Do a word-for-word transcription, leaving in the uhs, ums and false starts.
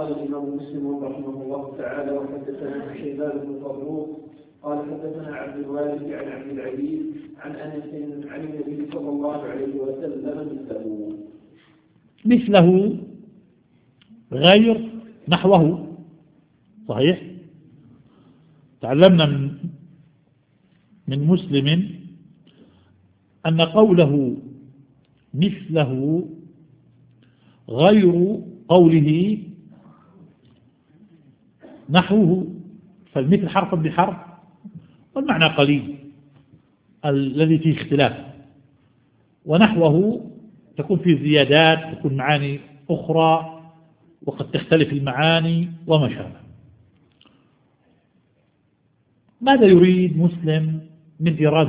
قال الإمام مسلم رحمه الله تعالى: وحدثنا شيبان بن فروخ قال حدثنا عبد الوارث عن عبد العزيز عن أنس عن النبي صلى الله عليه وسلم مثله مثله غير نحوه. صحيح. تعلمنا من من مسلم أن قوله مثله غير قوله نحوه، فالمثل حرفا بحرف والمعنى قليل الذي فيه اختلاف، ونحوه تكون فيه زيادات، تكون معاني أخرى وقد تختلف المعاني وما شابه. ماذا يريد مسلم من إيراد